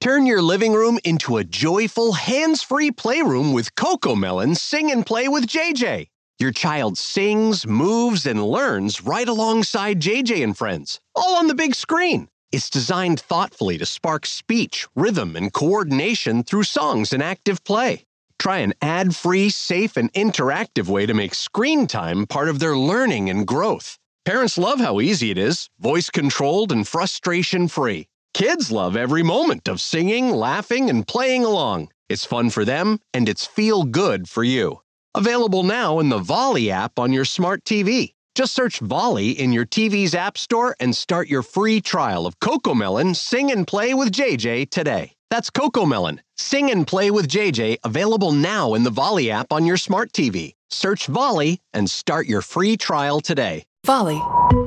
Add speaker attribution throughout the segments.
Speaker 1: Turn your living room into a joyful, hands-free playroom with CoComelon Sing and Play with JJ. Your child sings, moves, and learns right alongside JJ and friends, all on the big screen. It's designed thoughtfully to spark speech, rhythm, and coordination through songs and active play. Try an ad-free, safe, and interactive way to make screen time part of their learning and growth. Parents love how easy it is, voice-controlled and frustration-free. Kids love every moment of singing, laughing, and playing along. It's fun for them, and it's feel-good for you. Available now in the Volley app on your smart TV. Just search Volley in your TV's app store and start your free trial of CoComelon Sing and Play with JJ today. That's CoComelon Sing and Play with JJ, available now in the Volley app on your smart TV. Search Volley and start your free trial today.
Speaker 2: Volley.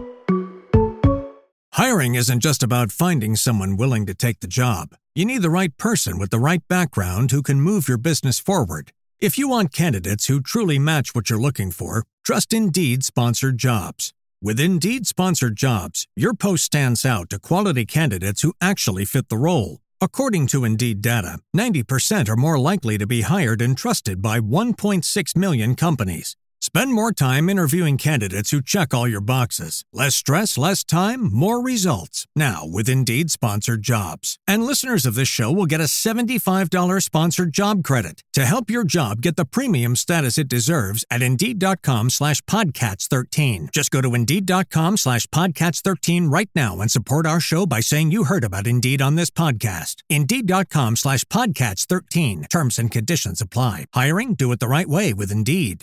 Speaker 3: Hiring isn't just about finding someone willing to take the job. You need the right person with the right background who can move your business forward. If you want candidates who truly match what you're looking for, trust Indeed Sponsored Jobs. With Indeed Sponsored Jobs, your post stands out to quality candidates who actually fit the role. According to Indeed data, 90% are more likely to be hired and trusted by 1.6 million companies. Spend more time interviewing candidates who check all your boxes. Less stress, less time, more results. Now with Indeed Sponsored Jobs. And listeners of this show will get a $75 sponsored job credit to help your job get the premium status it deserves at Indeed.com/Podcats13. Just go to Indeed.com/Podcats13 right now and support our show by saying you heard about Indeed on this podcast. Indeed.com/Podcats13. Terms and conditions apply. Hiring? Do it the right way with Indeed.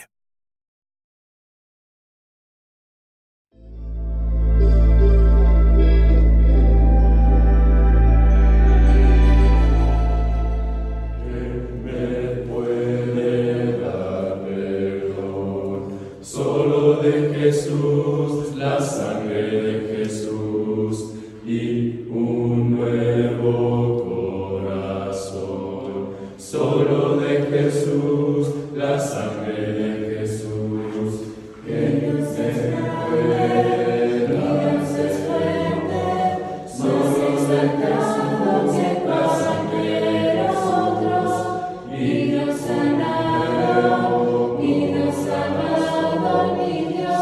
Speaker 4: Jesús, la sangre de Jesús y un nuevo corazón. Solo de Jesús, la sangre de Jesús. Que no se pueda hacer fuerte, solo de Jesús, la sangre de nosotros. Y nos sanado, y nos amado, mi Dios.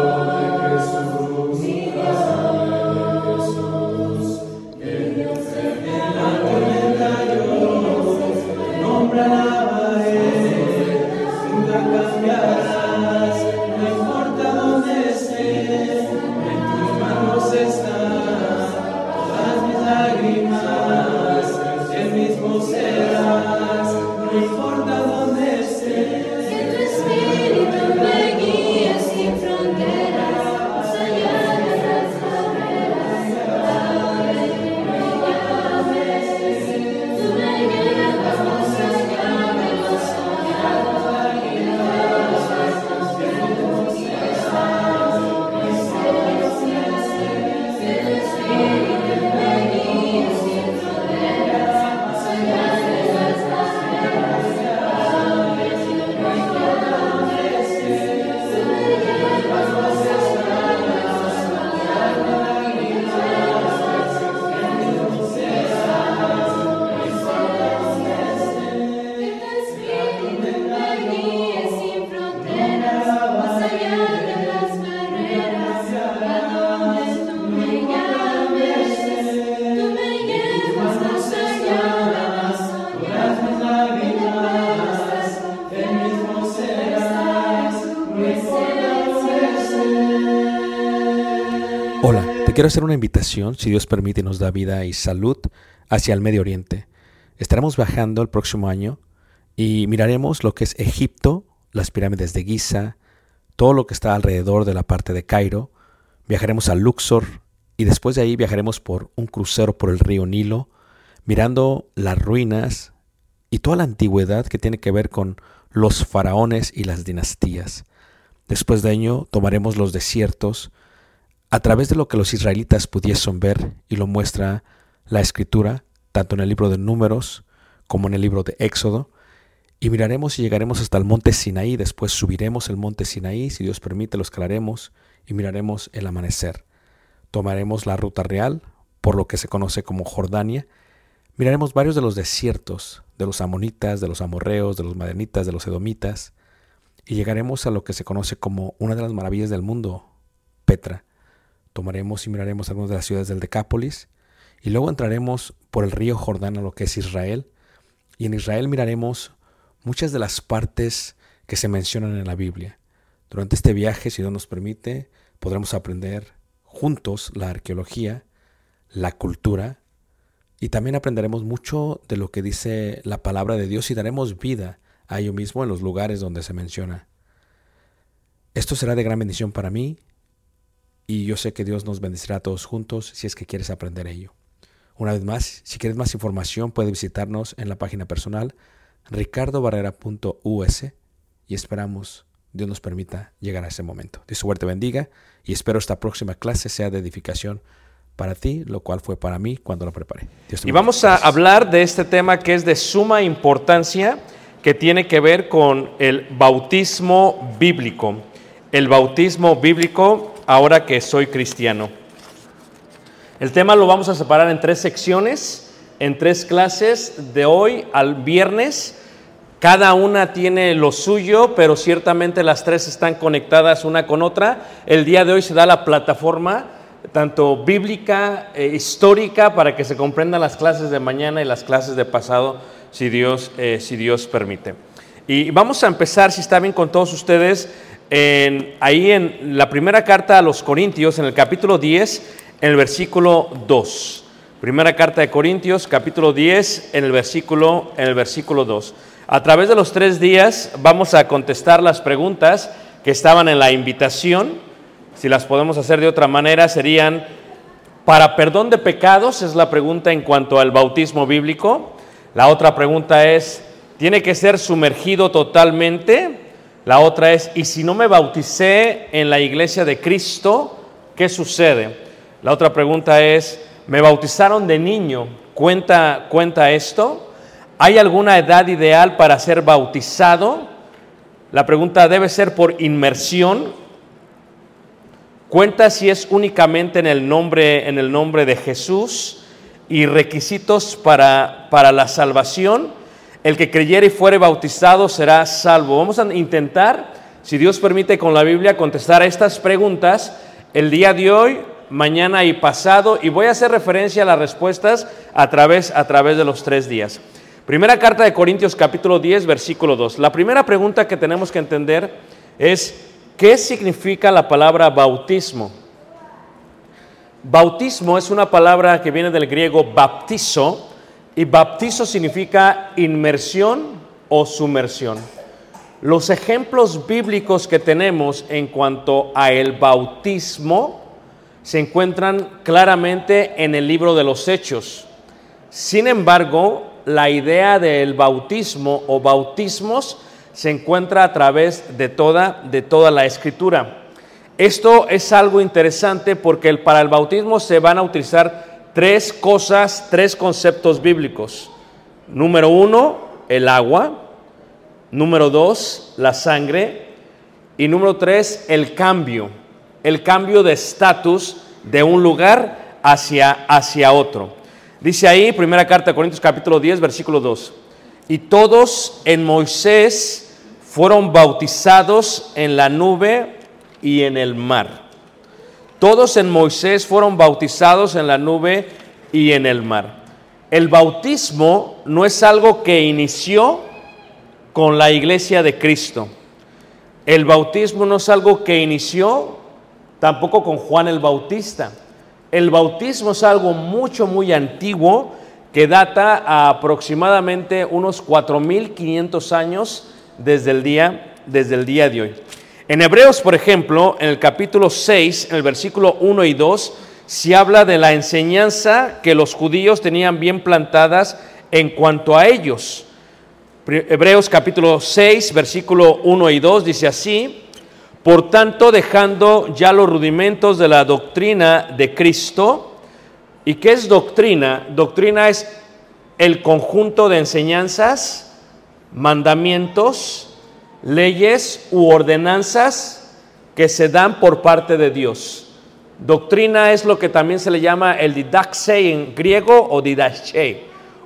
Speaker 5: Hola, te quiero hacer una invitación, si Dios permite y nos da vida y salud, hacia el Medio Oriente. Estaremos viajando el próximo año y miraremos lo que es Egipto, las pirámides de Giza, todo lo que está alrededor de la parte de Cairo. Viajaremos a Luxor y después de ahí viajaremos por un crucero por el río Nilo, mirando las ruinas y toda la antigüedad que tiene que ver con los faraones y las dinastías. Después de ello tomaremos los desiertos a través de lo que los israelitas pudiesen ver, y lo muestra la Escritura, tanto en el libro de Números como en el libro de Éxodo, y miraremos y llegaremos hasta el monte Sinaí. Después subiremos el monte Sinaí, si Dios permite lo escalaremos y miraremos el amanecer. Tomaremos la ruta real por lo que se conoce como Jordania, Miraremos varios de los desiertos, de los amonitas, de los amorreos, de los madianitas, de los edomitas, y llegaremos a lo que se conoce como una de las maravillas del mundo, Petra. Tomaremos y miraremos algunas de las ciudades del Decápolis, y luego entraremos por el río Jordán a lo que es Israel, y en Israel miraremos muchas de las partes que se mencionan en la Biblia. Durante este viaje, si Dios nos permite, podremos aprender juntos la arqueología, la cultura, y también aprenderemos mucho de lo que dice la palabra de Dios y daremos vida a ello mismo en los lugares donde se menciona. Esto será de gran bendición para mí y yo sé que Dios nos bendecirá a todos juntos si es que quieres aprender ello. Una vez más, si quieres más información, puedes visitarnos en la página personal ricardobarrera.us y esperamos Dios nos permita llegar a ese momento. Dios su te bendiga y espero esta próxima clase sea de edificación para ti, lo cual fue para mí cuando lo preparé.
Speaker 2: Y vamos a hablar de este tema que es de suma importancia, que tiene que ver con el bautismo bíblico. El bautismo bíblico ahora que soy cristiano. El tema lo vamos a separar en 3 secciones, en 3 clases, de hoy al viernes. Cada una tiene lo suyo, pero ciertamente las 3 están conectadas una con otra. El día de hoy se da la plataforma tanto bíblica, histórica, para que se comprendan las clases de mañana y las clases de pasado, si Dios permite. Y vamos a empezar, si está bien con todos ustedes, ahí en la primera carta a los Corintios, en el capítulo 10, en el versículo 2. Primera carta de Corintios, capítulo 10, en el versículo 2. A través de los 3 días vamos a contestar las preguntas que estaban en la invitación. Si las podemos hacer de otra manera, serían: ¿para perdón de pecados? Es la pregunta en cuanto al bautismo bíblico. La otra pregunta es: ¿tiene que ser sumergido totalmente? La otra es: ¿y si no me bauticé en la iglesia de Cristo, qué sucede? La otra pregunta es: ¿me bautizaron de niño? ¿Cuenta esto? ¿Hay alguna edad ideal para ser bautizado? La pregunta debe ser por inmersión. ¿Cuenta si es únicamente en el nombre de Jesús? Y requisitos para la salvación: el que creyere y fuere bautizado será salvo. Vamos a intentar, si Dios permite, con la Biblia contestar a estas preguntas el día de hoy, mañana y pasado, y voy a hacer referencia a las respuestas a través de los 3 días. Primera carta de Corintios, capítulo 10, versículo 2. La primera pregunta que tenemos que entender es: ¿qué significa la palabra bautismo? Bautismo es una palabra que viene del griego baptizo, y baptizo significa inmersión o sumersión. Los ejemplos bíblicos que tenemos en cuanto a el bautismo se encuentran claramente en el libro de los Hechos. Sin embargo, la idea del bautismo o bautismos se encuentra a través de toda la Escritura. Esto es algo interesante porque para el bautismo se van a utilizar 3 conceptos bíblicos. Número 1, el agua. Número 2, la sangre. Y número 3, el cambio de estatus de un lugar hacia otro. Dice ahí, primera carta de Corintios capítulo 10, versículo 2. Y todos en Moisés fueron bautizados en la nube y en el mar. Todos en Moisés fueron bautizados en la nube y en el mar. El bautismo no es algo que inició con la iglesia de Cristo. El bautismo no es algo que inició tampoco con Juan el Bautista. El bautismo es algo muy antiguo que data a aproximadamente unos 4,500 años desde el día de hoy. En Hebreos, por ejemplo, en el capítulo 6, en el versículo 1 y 2, se habla de la enseñanza que los judíos tenían bien plantadas en cuanto a ellos. Hebreos capítulo 6, versículo 1 y 2 dice así: por tanto, dejando ya los rudimentos de la doctrina de Cristo. ¿Y qué es doctrina? Doctrina es el conjunto de enseñanzas, mandamientos, leyes u ordenanzas que se dan por parte de Dios. Doctrina es lo que también se le llama el didaxe en griego o didache,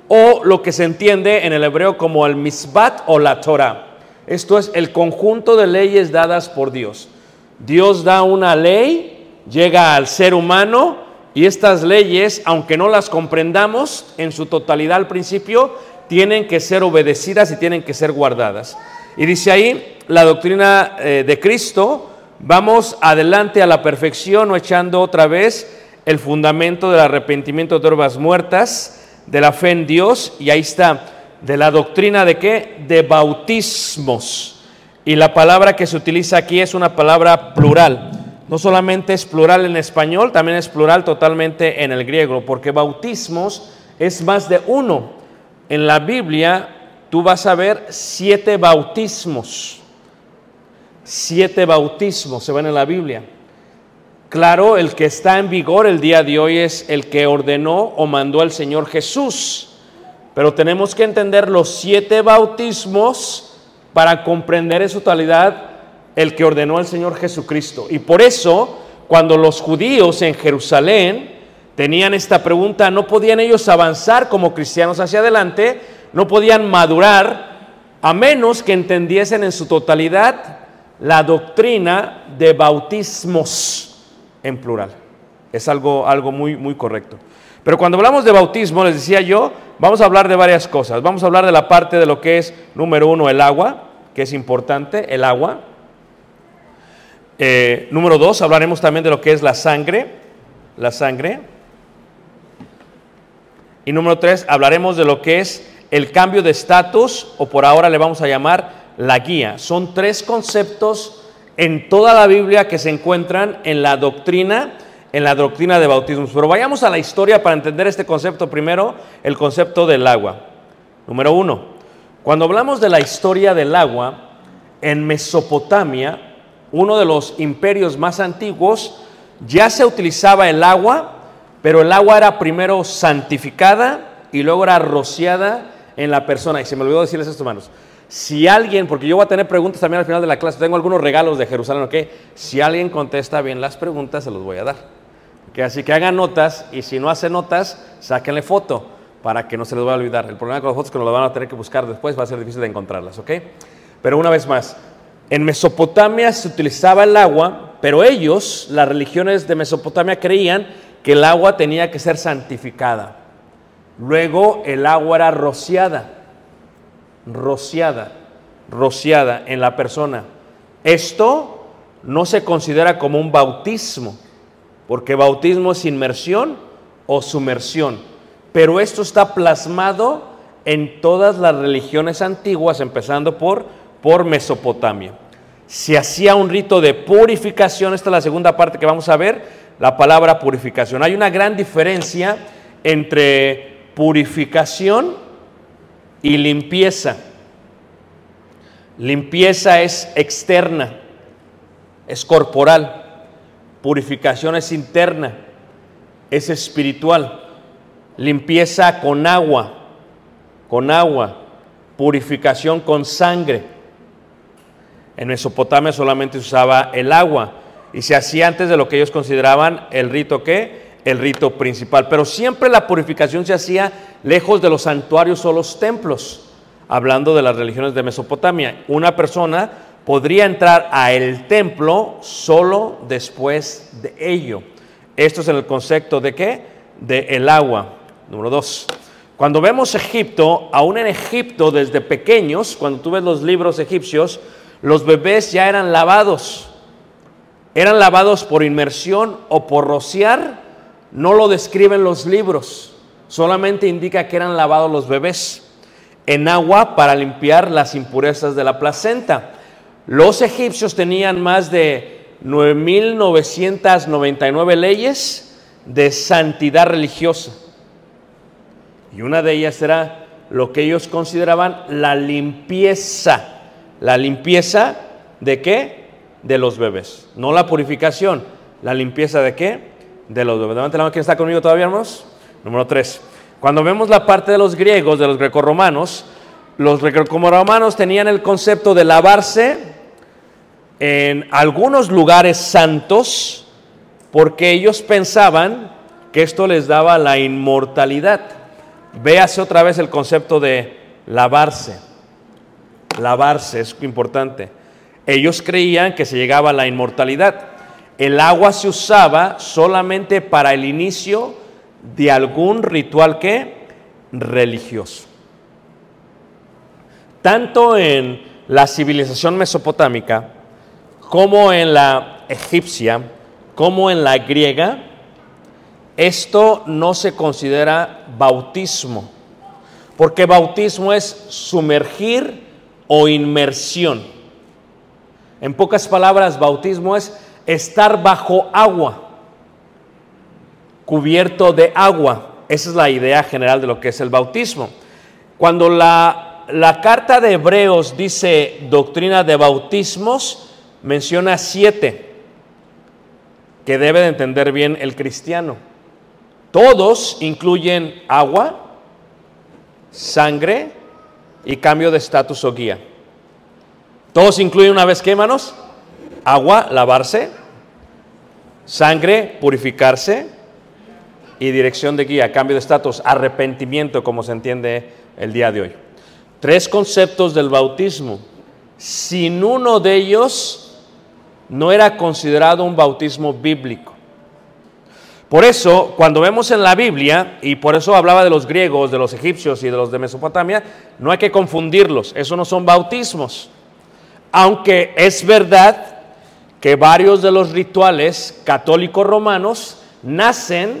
Speaker 2: o lo que se entiende en el hebreo como el misbat o la Torah. Esto es el conjunto de leyes dadas por Dios. Dios da una ley, llega al ser humano, y estas leyes, aunque no las comprendamos en su totalidad al principio, tienen que ser obedecidas y tienen que ser guardadas. Y dice ahí, la doctrina de Cristo, vamos adelante a la perfección, o echando otra vez el fundamento del arrepentimiento de herbas muertas, de la fe en Dios, y ahí está, de la doctrina de ¿qué? De bautismos. Y la palabra que se utiliza aquí es una palabra plural. No solamente es plural en español, también es plural totalmente en el griego, porque bautismos es más de uno. En la Biblia tú vas a ver 7 bautismos. 7 bautismos se ven en la Biblia. Claro, el que está en vigor el día de hoy es el que ordenó o mandó el Señor Jesús. Pero tenemos que entender los 7 bautismos para comprender en su totalidad el que ordenó el Señor Jesucristo. Y por eso, cuando los judíos en Jerusalén tenían esta pregunta, no podían ellos avanzar como cristianos hacia adelante, no podían madurar, a menos que entendiesen en su totalidad la doctrina de bautismos en plural. Es algo muy correcto. Pero cuando hablamos de bautismo, les decía yo, vamos a hablar de varias cosas. Vamos a hablar de la parte de lo que es, número 1, el agua, que es importante, el agua. Número 2, hablaremos también de lo que es la sangre. Y número 3, hablaremos de lo que es el cambio de estatus, o por ahora le vamos a llamar la guía. Son 3 conceptos en toda la Biblia que se encuentran en la doctrina de bautismos. Pero vayamos a la historia para entender este concepto primero, el concepto del agua. Número 1, cuando hablamos de la historia del agua, en Mesopotamia, uno de los imperios más antiguos, ya se utilizaba el agua, pero el agua era primero santificada y luego era rociada en la persona. Y se me olvidó decirles esto, hermanos. Si alguien, porque yo voy a tener preguntas también al final de la clase, tengo algunos regalos de Jerusalén, ¿ok? Si alguien contesta bien las preguntas, se los voy a dar. ¿Okay? Así que hagan notas, y si no hacen notas, sáquenle foto para que no se les vaya a olvidar. El problema con las fotos es que nos las van a tener que buscar después, va a ser difícil de encontrarlas, ¿ok? Pero una vez más, en Mesopotamia se utilizaba el agua, pero ellos, las religiones de Mesopotamia, creían que el agua tenía que ser santificada. Luego el agua era rociada en la persona. Esto no se considera como un bautismo, porque bautismo es inmersión o sumersión, pero esto está plasmado en todas las religiones antiguas, empezando por Mesopotamia. Se hacía un rito de purificación. Esta es la segunda parte que vamos a ver, la palabra purificación. Hay una gran diferencia entre purificación y limpieza. Limpieza es externa, es corporal. Purificación es interna, es espiritual. Limpieza con agua, purificación con sangre. En Mesopotamia solamente se usaba el agua y se hacía antes de lo que ellos consideraban el rito ¿qué? El rito principal. Pero siempre la purificación se hacía lejos de los santuarios o los templos. Hablando de las religiones de Mesopotamia, una persona podría entrar a el templo solo después de ello. Esto es en el concepto de ¿qué? De el agua. Número 2. Cuando vemos Egipto, aún en Egipto desde pequeños, cuando tú ves los libros egipcios, los bebés ya eran lavados. Eran lavados por inmersión o por rociar. No lo describen los libros, solamente indica que eran lavados los bebés en agua para limpiar las impurezas de la placenta. Los egipcios tenían más de 9,999 leyes de santidad religiosa. Y una de ellas era lo que ellos consideraban la limpieza. ¿La limpieza de qué? De los bebés. No la purificación. ¿La limpieza de qué? De los bebés. Levanten la mano, ¿quién está conmigo todavía, hermanos? Número 3. Cuando vemos la parte de los griegos, de los grecorromanos tenían el concepto de lavarse en algunos lugares santos porque ellos pensaban que esto les daba la inmortalidad. véase otra vez el concepto de lavarse. Lavarse es importante. Ellos creían que se llegaba a la inmortalidad. El agua se usaba solamente para el inicio de algún ritual religioso. Tanto en la civilización mesopotámica como en la egipcia, como en la griega, esto no se considera bautismo, porque bautismo es sumergir o inmersión. En pocas palabras, bautismo es estar bajo agua, cubierto de agua. Esa es la idea general de lo que es el bautismo. Cuando la carta de Hebreos dice doctrina de bautismos, menciona 7 que debe de entender bien el cristiano. Todos incluyen agua, sangre y cambio de estatus o guía. Todos incluyen una vez que, hermanos, agua, lavarse, sangre, purificarse y dirección de guía, cambio de estatus, arrepentimiento, como se entiende el día de hoy. 3 conceptos del bautismo. Sin uno de ellos no era considerado un bautismo bíblico. Por eso, cuando vemos en la Biblia, y por eso hablaba de los griegos, de los egipcios y de los de Mesopotamia, no hay que confundirlos, esos no son bautismos. Aunque es verdad que varios de los rituales católicos romanos nacen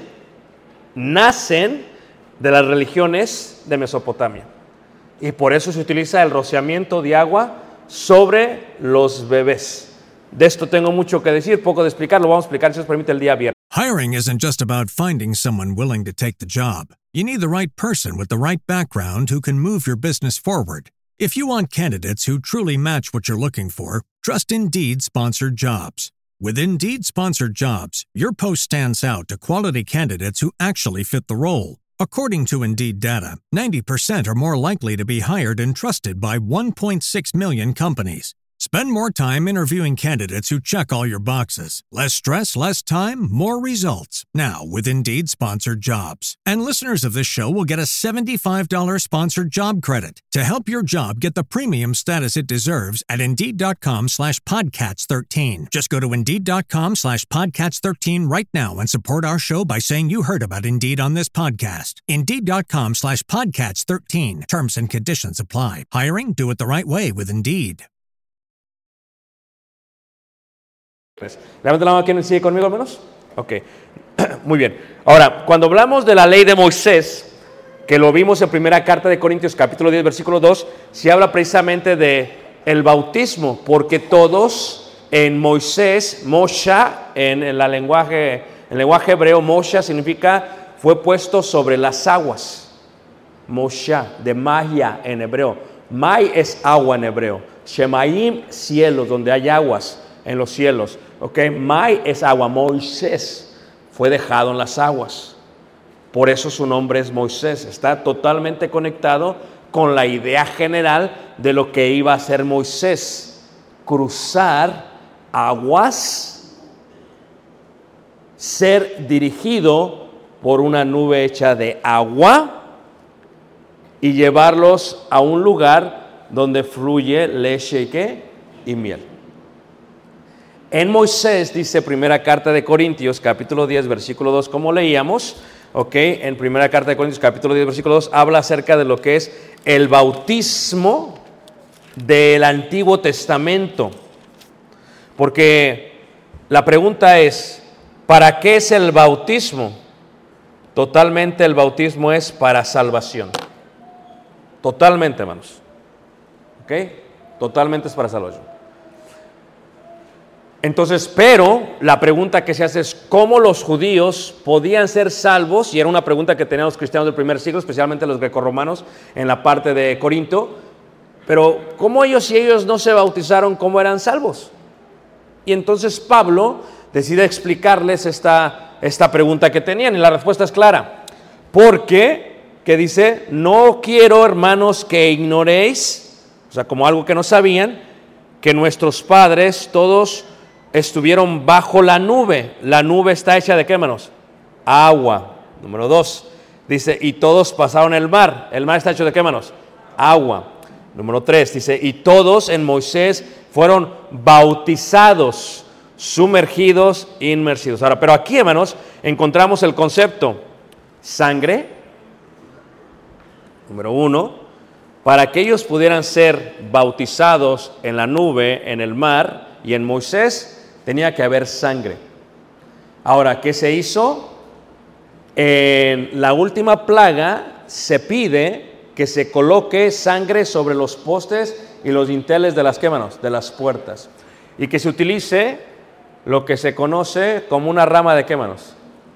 Speaker 2: de las religiones de Mesopotamia. Y por eso se utiliza el rociamiento de agua sobre los bebés. De esto tengo mucho que decir, poco de explicar, lo vamos a explicar, si os permite, el día viernes.
Speaker 3: Hiring isn't just about finding someone willing to take the job. You need the right person with the right background who can move your business forward. If you want candidates who truly match what you're looking for, trust Indeed Sponsored Jobs. With Indeed Sponsored Jobs, your post stands out to quality candidates who actually fit the role. According to Indeed data, 90% are more likely to be hired and trusted by 1.6 million companies. Spend more time interviewing candidates who check all your boxes. Less stress, less time, more results. Now, with Indeed Sponsored Jobs. And listeners of this show will get a $75 sponsored job credit to help your job get the premium status it deserves at Indeed.com/Podcats13. Just go to Indeed.com/Podcats13 right now and support our show by saying you heard about Indeed on this podcast. Indeed.com/Podcats13. Terms and conditions apply. Hiring? Do it the right way with Indeed.
Speaker 2: Levanta la mano, ¿quién sigue conmigo al menos? Ok, muy bien. Ahora, cuando hablamos de la ley de Moisés, que lo vimos en primera carta de Corintios, capítulo 10, versículo 2, se habla precisamente de el bautismo, porque todos en Moisés, Moshe, en el lenguaje hebreo, Moshe significa fue puesto sobre las aguas. Moshe, de Maya en hebreo. Mai es agua en hebreo. Shemaim, cielos, donde hay aguas en los cielos. Ok, Mai es agua. Moisés fue dejado en las aguas. Por eso su nombre es Moisés. Está totalmente conectado con la idea general de lo que iba a hacer Moisés. Cruzar aguas, ser dirigido por una nube hecha de agua y llevarlos a un lugar donde fluye leche y miel. En Moisés, dice primera carta de Corintios, capítulo 10, versículo 2, como leíamos, en primera carta de Corintios, capítulo 10, versículo 2, habla acerca de lo que es el bautismo del Antiguo Testamento. Porque la pregunta es, ¿para qué es el bautismo? Totalmente el bautismo es para salvación. Totalmente, hermanos. Totalmente es para salvación. Entonces, pero la pregunta que se hace es ¿cómo los judíos podían ser salvos? Y era una pregunta que tenían los cristianos del primer siglo, especialmente los grecorromanos en la parte de Corinto. Pero ¿cómo ellos, si ellos no se bautizaron, cómo eran salvos? Y entonces Pablo decide explicarles esta pregunta que tenían, y la respuesta es clara. Porque, que dice, no quiero, hermanos, que ignoréis, o sea, como algo que no sabían, que nuestros padres todos estuvieron bajo la nube. La nube está hecha de ¿qué, hermanos? Agua. Número 2, Dice, y todos pasaron el mar. ¿El mar está hecho de qué, hermanos? Agua. Número 3, dice, y todos en Moisés fueron bautizados, sumergidos, inmersidos. Ahora, pero aquí, hermanos, encontramos el concepto sangre. Número 1, para que ellos pudieran ser bautizados en la nube, en el mar y en Moisés, tenía que haber sangre. Ahora, ¿qué se hizo? En la última plaga se pide que se coloque sangre sobre los postes y los dinteles de las quémanos, de las puertas, y que se utilice lo que se conoce como una rama de quémanos,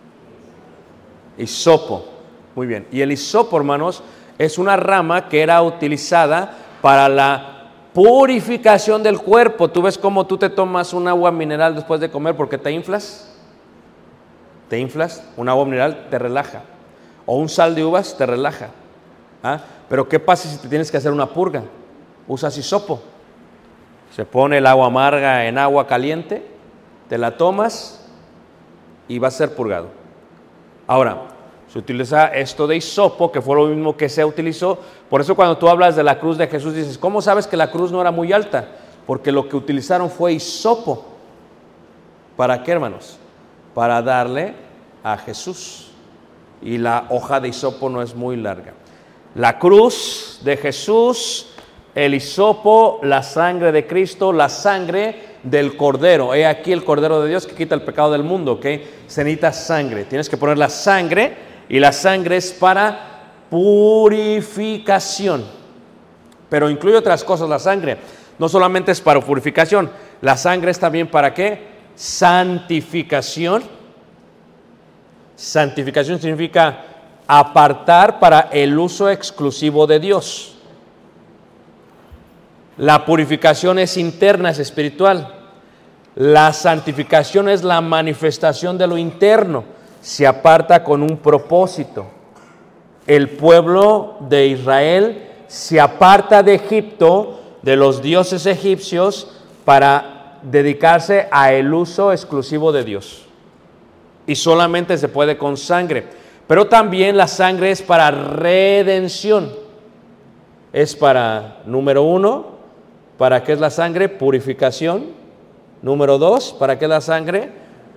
Speaker 2: hisopo. Muy bien, y el hisopo, hermanos, es una rama que era utilizada para la purificación del cuerpo. ¿Tú ves cómo tú te tomas un agua mineral después de comer porque te inflas? Te inflas, un agua mineral te relaja, o un sal de uvas te relaja. Pero ¿qué pasa si te tienes que hacer una purga? Usas hisopo. Se pone el agua amarga en agua caliente, te la tomas y va a ser purgado. Ahora, se utiliza esto de hisopo, que fue lo mismo que se utilizó. Por eso cuando tú hablas de la cruz de Jesús, dices, ¿cómo sabes que la cruz no era muy alta? Porque lo que utilizaron fue hisopo. ¿Para qué, hermanos? Para darle a Jesús. Y la hoja de hisopo no es muy larga. La cruz de Jesús, el hisopo, la sangre de Cristo, la sangre del Cordero. He aquí el Cordero de Dios que quita el pecado del mundo, ¿ok? Se necesita sangre. Tienes que poner la sangre, y la sangre es para purificación. Pero incluye otras cosas la sangre. No solamente es para purificación. La sangre es también para ¿qué? Santificación. Santificación significa apartar para el uso exclusivo de Dios. La purificación es interna, es espiritual. La santificación es la manifestación de lo interno. Se aparta con un propósito. El pueblo de Israel se aparta de Egipto, de los dioses egipcios, para dedicarse a el uso exclusivo de Dios. Y solamente se puede con sangre. Pero también la sangre es para redención. Es para, número 1, ¿para qué es la sangre? Purificación. Número 2, ¿para qué es la sangre?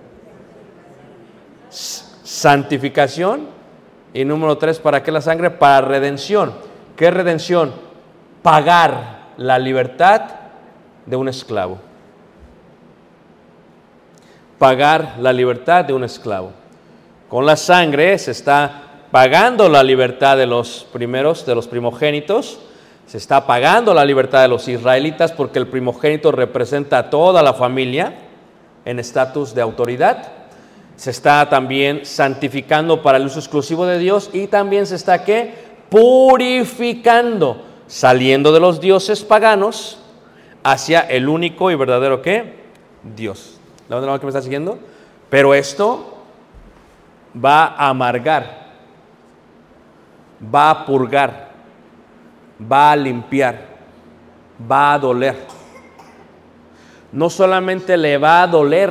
Speaker 2: Santificación. Y número 3, ¿para qué la sangre? Para redención. ¿Qué es redención? Pagar la libertad de un esclavo. Pagar la libertad de un esclavo. Con la sangre se está pagando la libertad de los primeros, de los primogénitos. Se está pagando la libertad de los israelitas, porque el primogénito representa a toda la familia en estatus de autoridad. Se está también santificando para el uso exclusivo de Dios, y también se está ¿qué? Purificando, saliendo de los dioses paganos hacia el único y verdadero ¿qué? Dios. ¿La otra que me está siguiendo? Pero esto va a amargar, va a purgar, va a limpiar, va a doler. No solamente le va a doler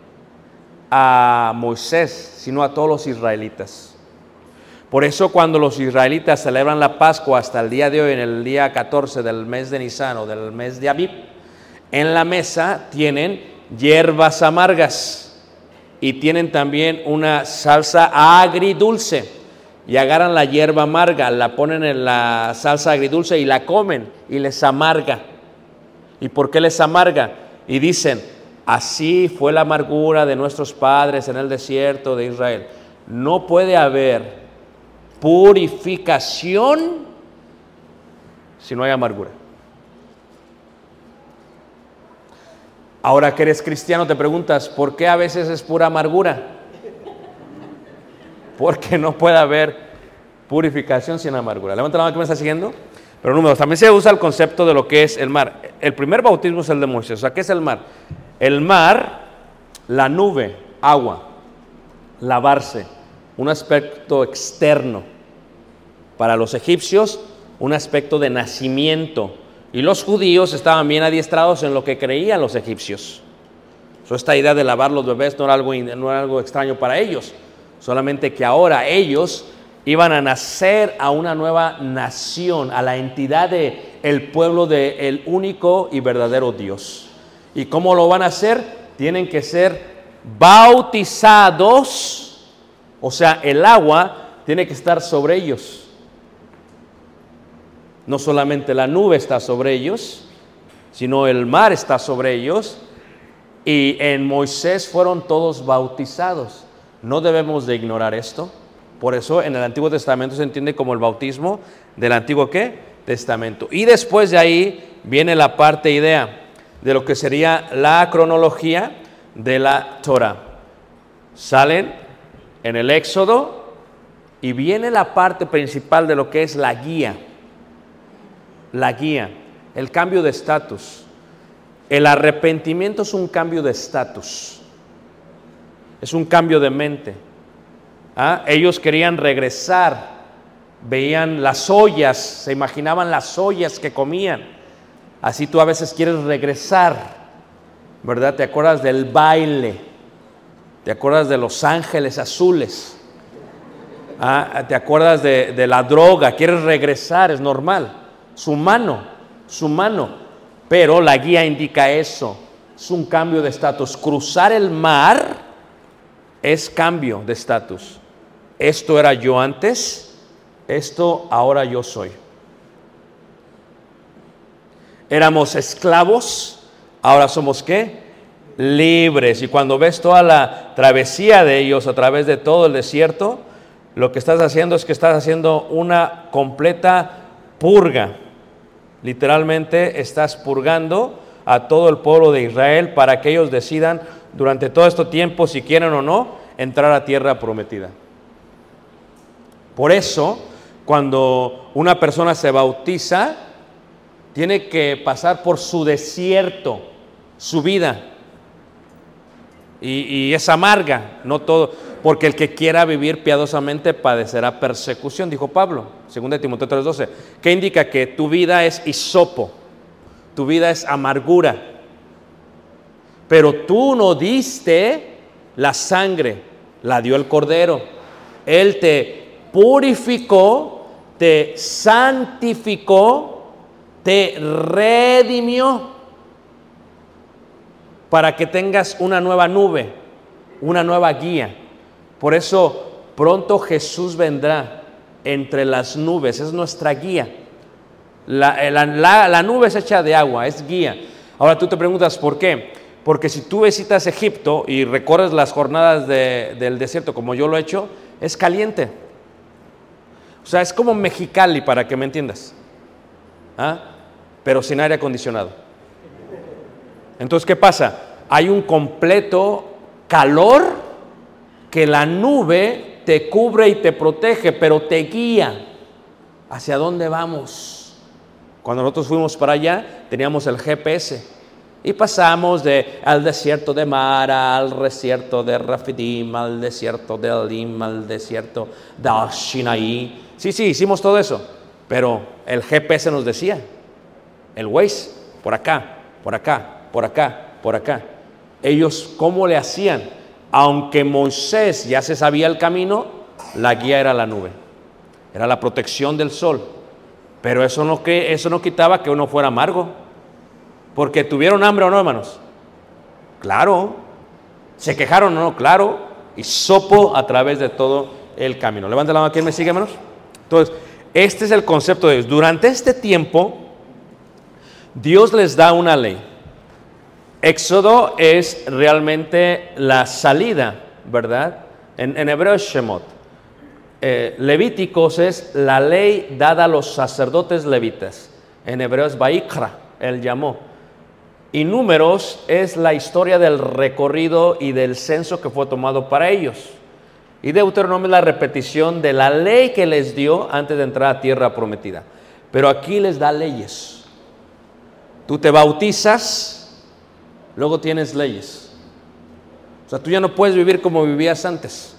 Speaker 2: a Moisés, sino a todos los israelitas. Por eso cuando los israelitas celebran la Pascua hasta el día de hoy, en el día 14 del mes de Nisan o del mes de Abib, en la mesa tienen hierbas amargas y tienen también una salsa agridulce, y agarran la hierba amarga, la ponen en la salsa agridulce y la comen, y les amarga. ¿Y por qué les amarga? Y dicen, así fue la amargura de nuestros padres en el desierto de Israel. No puede haber purificación si no hay amargura. Ahora que eres cristiano te preguntas, ¿por qué a veces es pura amargura? Porque no puede haber purificación sin amargura. Levanta la mano que me está siguiendo. Pero números, también se usa el concepto de lo que es el mar. El primer bautismo es el de Moisés. O sea, ¿qué es el mar? El mar, la nube, agua, lavarse, un aspecto externo. Para los egipcios, un aspecto de nacimiento. Y los judíos estaban bien adiestrados en lo que creían los egipcios. Esta idea de lavar los bebés no era algo extraño para ellos. Solamente que ahora ellos iban a nacer a una nueva nación, a la entidad de el pueblo del único y verdadero Dios. ¿Y cómo lo van a hacer? Tienen que ser bautizados, o sea, el agua tiene que estar sobre ellos. No solamente la nube está sobre ellos, sino el mar está sobre ellos. Y en Moisés fueron todos bautizados. No debemos de ignorar esto. Por eso en el Antiguo Testamento se entiende como el bautismo del Antiguo ¿qué? Testamento. Y después de ahí viene la parte idea de lo que sería la cronología de la Torah. Salen en el Éxodo y viene la parte principal de lo que es la guía. La guía, el cambio de estatus. El arrepentimiento es un cambio de estatus. Es un cambio de mente. Ellos querían regresar, veían las ollas, se imaginaban las ollas que comían. Así tú a veces quieres regresar, ¿verdad? Te acuerdas del baile, te acuerdas de los ángeles azules, te acuerdas de la droga, quieres regresar, es normal, es humano, pero la guía indica eso, es un cambio de estatus. Cruzar el mar es cambio de estatus. Esto era yo antes, esto ahora yo soy. Éramos esclavos, ahora somos ¿qué? Libres. Y cuando ves toda la travesía de ellos a través de todo el desierto, lo que estás haciendo es que estás haciendo una completa purga. Literalmente estás purgando a todo el pueblo de Israel para que ellos decidan durante todo este tiempo, si quieren o no, entrar a tierra prometida. Por eso, cuando una persona se bautiza, tiene que pasar por su desierto, su vida. Y es amarga, no todo, porque el que quiera vivir piadosamente padecerá persecución, dijo Pablo, 2 Timoteo 3:12, que indica que tu vida es hisopo, tu vida es amargura. Pero tú no diste la sangre, la dio el Cordero. Él te purificó, te santificó, te redimió para que tengas una nueva nube, una nueva guía. Por eso pronto Jesús vendrá entre las nubes, es nuestra guía. La nube es hecha de agua, es guía. Ahora tú te preguntas ¿por qué? Porque si tú visitas Egipto y recorres las jornadas del desierto como yo lo he hecho, es caliente. O sea, es como Mexicali, para que me entiendas. Pero sin aire acondicionado. Entonces, ¿qué pasa? Hay un completo calor que la nube te cubre y te protege, pero te guía hacia dónde vamos. Cuando nosotros fuimos para allá, teníamos el GPS y pasamos al desierto de Mara, al desierto de Rafidim, al desierto de Elim, al desierto de Sinaí. Sí, hicimos todo eso, pero el GPS nos decía, el Waze, por acá, por acá, por acá, por acá. Ellos, ¿cómo le hacían? Aunque Moisés ya se sabía el camino, la guía era la nube, era la protección del sol. Pero eso no quitaba que uno fuera amargo, porque tuvieron hambre o no, hermanos. Claro. Se quejaron o no, claro. Y sopo a través de todo el camino. Levanta la mano, ¿quién me sigue, hermanos? Entonces, este es el concepto de Dios. Durante este tiempo, Dios les da una ley. Éxodo es realmente la salida, ¿verdad? En hebreo es Shemot. Levíticos es la ley dada a los sacerdotes levitas. En hebreo es Vaikra, él llamó. Y Números es la historia del recorrido y del censo que fue tomado para ellos. Y Deuteronomio es la repetición de la ley que les dio antes de entrar a tierra prometida. Pero aquí les da leyes. Tú te bautizas, luego tienes leyes. O sea, tú ya no puedes vivir como vivías antes.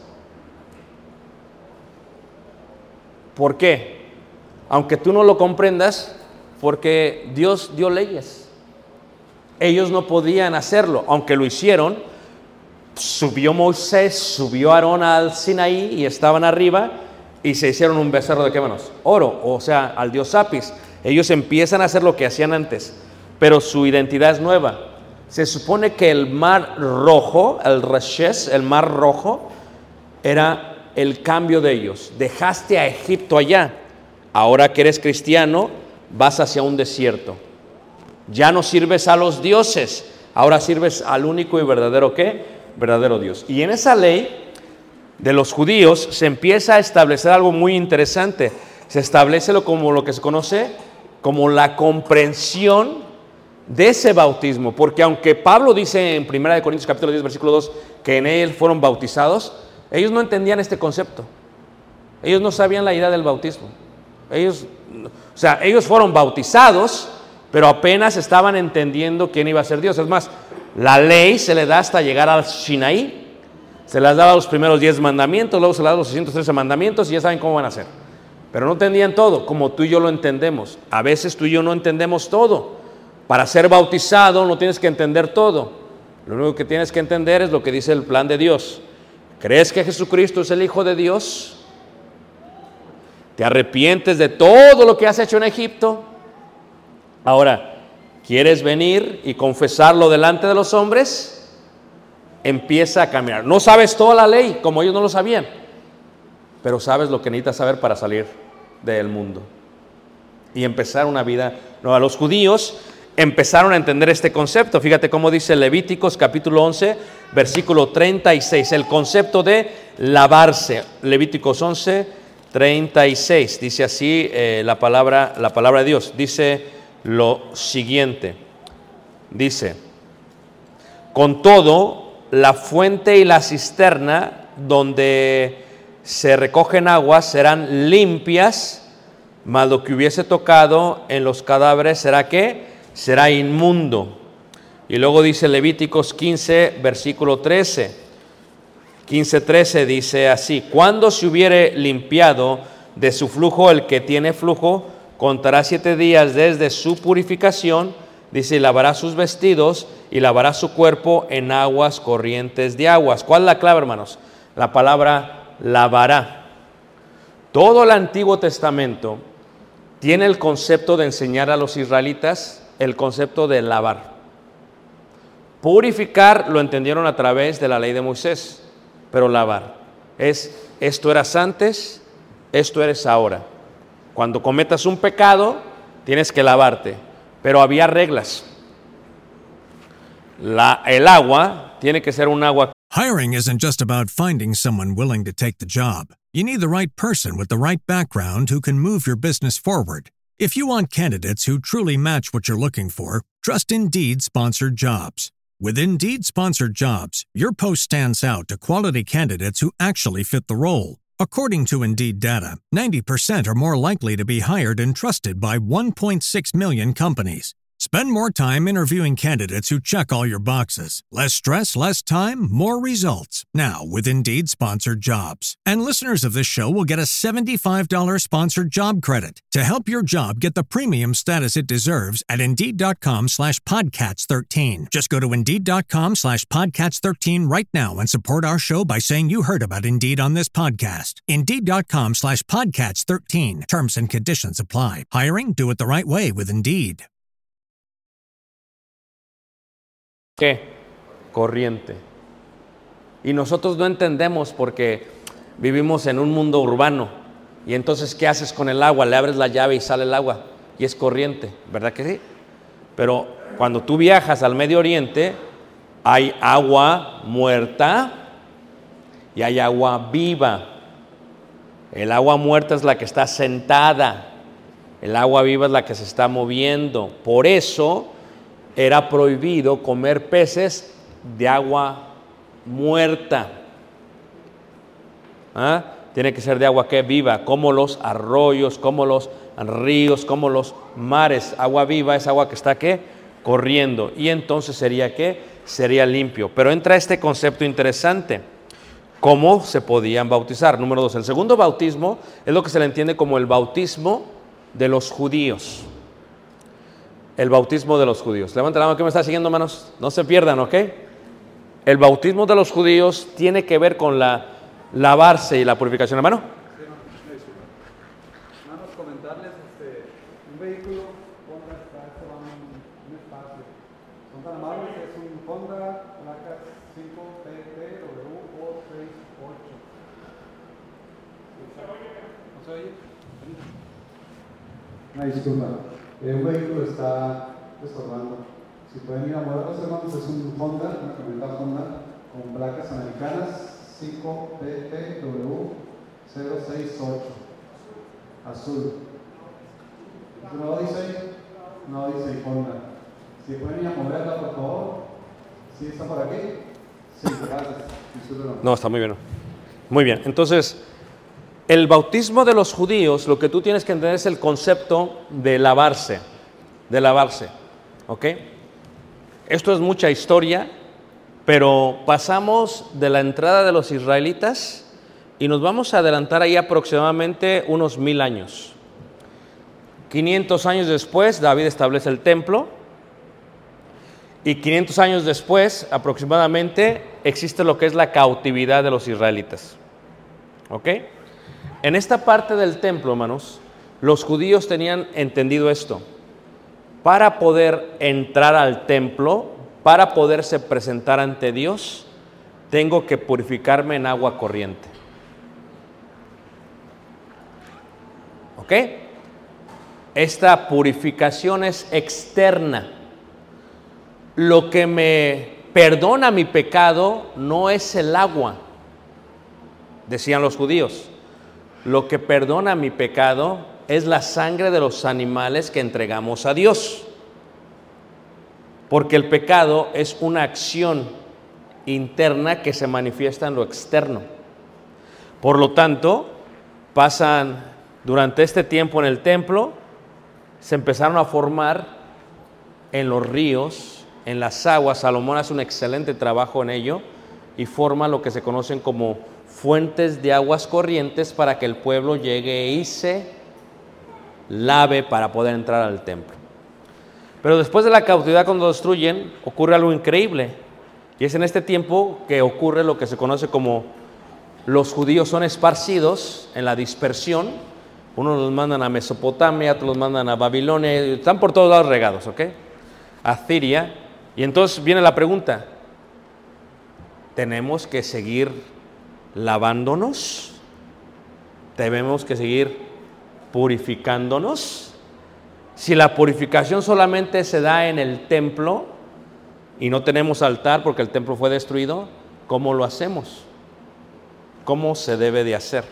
Speaker 2: ¿Por qué? Aunque tú no lo comprendas, porque Dios dio leyes. Ellos no podían hacerlo, aunque lo hicieron. Subió Moisés, subió Aarón al Sinaí y estaban arriba, y se hicieron un becerro de qué manos? Oro, o sea, al dios Apis. Ellos empiezan a hacer lo que hacían antes, pero su identidad es nueva. Se supone que el mar rojo, el Rashes, el mar rojo, era el cambio de ellos. Dejaste a Egipto allá, ahora que eres cristiano, vas hacia un desierto. Ya no sirves a los dioses, ahora sirves al único y verdadero ¿qué? Verdadero Dios. Y en esa ley de los judíos se empieza a establecer algo muy interesante. Se establece como lo que se conoce como la comprensión de ese bautismo, porque aunque Pablo dice en 1 Corintios capítulo 10 versículo 2 que en él fueron bautizados, ellos no entendían este concepto. Ellos no sabían la idea del bautismo. Ellos fueron bautizados, pero apenas estaban entendiendo quién iba a ser Dios. Es más, la ley se le da hasta llegar al Sinaí. Se les daba los primeros 10 mandamientos, luego se les daba los 613 mandamientos y ya saben cómo van a ser. Pero no entendían todo, como tú y yo lo entendemos. A veces tú y yo no entendemos todo. Para ser bautizado no tienes que entender todo. Lo único que tienes que entender es lo que dice el plan de Dios. ¿Crees que Jesucristo es el Hijo de Dios? ¿Te arrepientes de todo lo que has hecho en Egipto? Ahora, ¿quieres venir y confesarlo delante de los hombres? Empieza a caminar. No sabes toda la ley, como ellos no lo sabían, pero sabes lo que necesitas saber para salir del mundo y empezar una vida nueva. Los judíos empezaron a entender este concepto. Fíjate cómo dice Levíticos capítulo 11, versículo 36, el concepto de lavarse. Levíticos 11, 36, dice así la palabra de Dios. Dice lo siguiente, dice: con todo, la fuente y la cisterna donde se recogen aguas serán limpias, mas lo que hubiese tocado en los cadáveres será ¿qué? Será inmundo. Y luego dice Levíticos 15, versículo 13. 15:13 dice así: cuando se hubiere limpiado de su flujo el que tiene flujo, contará 7 días desde su purificación, dice, y lavará sus vestidos y lavará su cuerpo en aguas corrientes de aguas. ¿Cuál es la clave, hermanos? La palabra lavará. Todo el Antiguo Testamento tiene el concepto de enseñar a los israelitas el concepto de lavar. Purificar lo entendieron a través de la ley de Moisés, pero lavar es: esto eras antes, esto eres ahora. Cuando cometas un pecado, tienes que lavarte, pero había reglas. El agua tiene que ser un agua.
Speaker 3: Hiring isn't just about finding someone willing to take the job. You need the right person with the right background who can move your business forward. If you want candidates who truly match what you're looking for, trust Indeed-sponsored jobs. With Indeed-sponsored jobs, your post stands out to quality candidates who actually fit the role. According to Indeed data, 90% are more likely to be hired and trusted by 1.6 million companies. Spend more time interviewing candidates who check all your boxes. Less stress, less time, more results. Now with Indeed-sponsored jobs. And listeners of this show will get a $75 sponsored job credit to help your job get the premium status it deserves at Indeed.com/Podcats13. Just go to Indeed.com/Podcats13 right now and support our show by saying you heard about Indeed on this podcast. Indeed.com/Podcats13. Terms and conditions apply. Hiring? Do it the right way with Indeed.
Speaker 2: ¿Qué? Corriente. Y nosotros no entendemos porque vivimos en un mundo urbano. Y entonces, ¿qué haces con el agua? Le abres la llave y sale el agua. Y es corriente, ¿verdad que sí? Pero cuando tú viajas al Medio Oriente, hay agua muerta y hay agua viva. El agua muerta es la que está sentada. El agua viva es la que se está moviendo. Por eso era prohibido comer peces de agua muerta. Tiene que ser de agua que viva, como los arroyos, como los ríos, como los mares. Agua viva es agua que está ¿qué? Corriendo. Y entonces sería ¿qué? Sería limpio. Pero entra este concepto interesante: ¿cómo se podían bautizar? Número 2, el segundo bautismo es lo que se le entiende como el bautismo de los judíos. El bautismo de los judíos. Levanta la mano que me está siguiendo, hermanos. No se pierdan, ¿ok? El bautismo de los judíos tiene que ver con la lavarse y la purificación, hermano.
Speaker 6: Honda se van un espacio. Son tan amables, es un Honda placa 5PTW468. ¿No se oye? Una disculpa. Un vehículo está estorbando. Si pueden ir a moverlos, hermanos, es un Honda, una camioneta Honda con placas americanas 5PTW068. Azul. ¿No dice? No dice Honda. Si pueden ir a moverla, por favor. ¿Sí está por aquí? Sí, gracias.
Speaker 2: No, está muy bien. Muy bien. Entonces, el bautismo de los judíos, lo que tú tienes que entender es el concepto de lavarse. De lavarse. ¿Ok? Esto es mucha historia, pero pasamos de la entrada de los israelitas y nos vamos a adelantar ahí aproximadamente unos 1000 años. 500 años después, David establece el templo y 500 años después, aproximadamente, existe lo que es la cautividad de los israelitas. ¿Ok? En esta parte del templo, hermanos, los judíos tenían entendido esto. Para poder entrar al templo, para poderse presentar ante Dios, tengo que purificarme en agua corriente. ¿Ok? Esta purificación es externa. Lo que me perdona mi pecado no es el agua, decían los judíos. Lo que perdona mi pecado es la sangre de los animales que entregamos a Dios. Porque el pecado es una acción interna que se manifiesta en lo externo. Por lo tanto, pasan durante este tiempo en el templo, se empezaron a formar en los ríos, en las aguas. Salomón hace un excelente trabajo en ello y forma lo que se conocen como fuentes de aguas corrientes para que el pueblo llegue y se lave para poder entrar al templo. Pero después de la cautividad, cuando lo destruyen, ocurre algo increíble. Y es en este tiempo que ocurre lo que se conoce como los judíos son esparcidos en la dispersión. Unos los mandan a Mesopotamia, otros los mandan a Babilonia, están por todos lados regados, ¿ok? A Siria. Y entonces viene la pregunta, ¿tenemos que seguir lavándonos? ¿Tenemos que seguir purificándonos? Si la purificación solamente se da en el templo y no tenemos altar porque el templo fue destruido, ¿cómo lo hacemos? ¿Cómo se debe de hacer?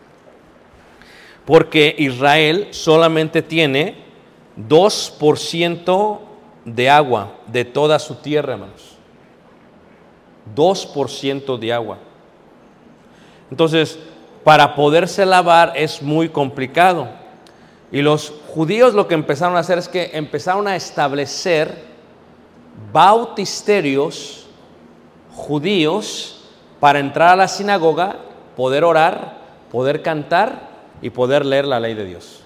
Speaker 2: Porque Israel solamente tiene 2% de agua de toda su tierra, hermanos. 2% de agua. Entonces, para poderse lavar es muy complicado. Y los judíos lo que empezaron a hacer es que empezaron a establecer bautisterios judíos para entrar a la sinagoga, poder orar, poder cantar y poder leer la ley de Dios.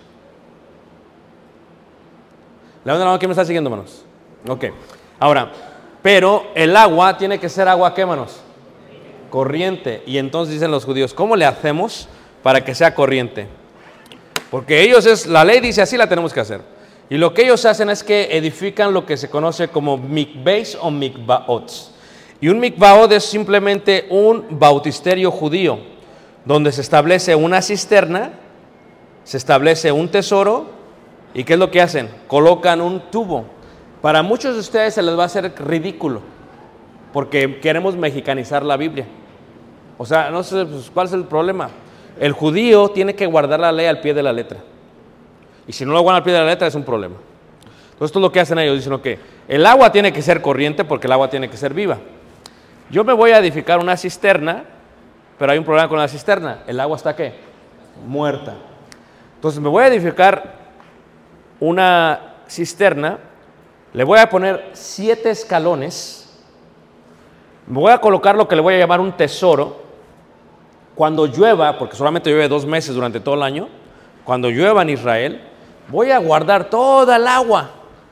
Speaker 2: Levanten la mano, ¿quién me está siguiendo, hermanos? Ok. Ahora, pero el agua tiene que ser agua, ¿qué, hermanos? Corriente. Y entonces dicen los judíos, ¿cómo le hacemos para que sea corriente? Porque la ley dice así, la tenemos que hacer. Y lo que ellos hacen es que edifican lo que se conoce como mikveis o mikvaot. Y un mikvaot es simplemente un bautisterio judío, donde se establece una cisterna, se establece un tesoro, ¿y qué es lo que hacen? Colocan un tubo. Para muchos de ustedes se les va a hacer ridículo, porque queremos mexicanizar la Biblia. O sea, no sé, pues, ¿cuál es el problema? El judío tiene que guardar la ley al pie de la letra. Y si no lo guardan al pie de la letra es un problema. Entonces esto es lo que hacen ellos. Dicen, ok, el agua tiene que ser corriente porque el agua tiene que ser viva. Yo me voy a edificar una cisterna, pero hay un problema con la cisterna. ¿El agua está qué? Muerta. Entonces me voy a edificar una cisterna, le voy a poner 7 escalones, me voy a colocar lo que le voy a llamar un tesoro. Cuando llueva, porque solamente llueve 2 meses durante todo el año, cuando llueva en Israel, voy a guardar toda el agua.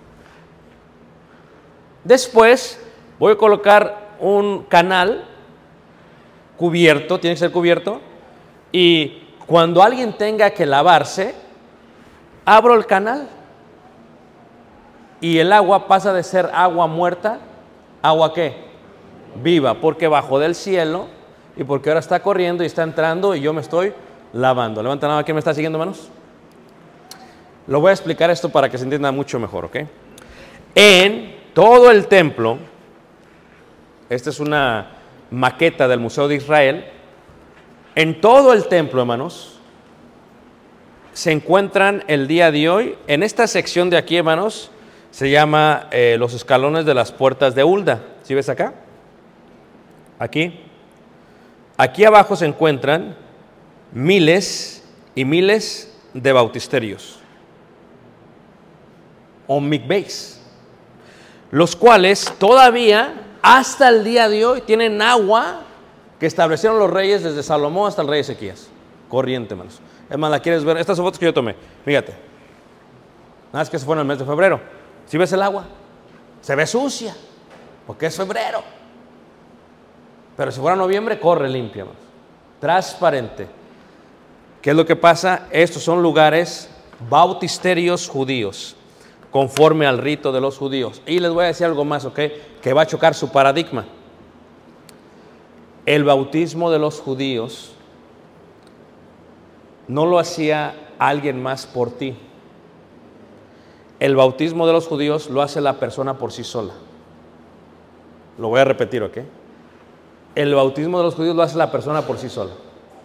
Speaker 2: Después voy a colocar un canal cubierto, tiene que ser cubierto, y cuando alguien tenga que lavarse, abro el canal y el agua pasa de ser agua muerta, ¿agua qué? Viva, porque bajó del cielo y porque ahora está corriendo y está entrando y yo me estoy lavando. Levanta la mano, ¿quién me está siguiendo, hermanos? Lo voy a explicar esto para que se entienda mucho mejor, ¿ok? En todo el templo, esta es una maqueta del Museo de Israel, en todo el templo, hermanos, se encuentran el día de hoy, en esta sección de aquí, hermanos, se llama los escalones de las puertas de Hulda. ¿Sí ves acá? Aquí. Aquí abajo se encuentran miles y miles de bautisterios o mikveis, los cuales todavía hasta el día de hoy tienen agua que establecieron los reyes desde Salomón hasta el rey Ezequías. Corriente, hermanos. Es más, ¿la quieres ver? Estas son fotos que yo tomé. Fíjate. Nada más que se fue en el mes de febrero. ¿Sí ves el agua? Se ve sucia, porque es febrero. Pero si fuera noviembre, corre limpia, hermanos. Transparente. ¿Qué es lo que pasa? Estos son lugares bautisterios judíos, conforme al rito de los judíos. Y les voy a decir algo más, ¿ok? Que va a chocar su paradigma. El bautismo de los judíos no lo hacía alguien más por ti. El bautismo de los judíos lo hace la persona por sí sola. Lo voy a repetir, ¿ok? El bautismo de los judíos lo hace la persona por sí sola.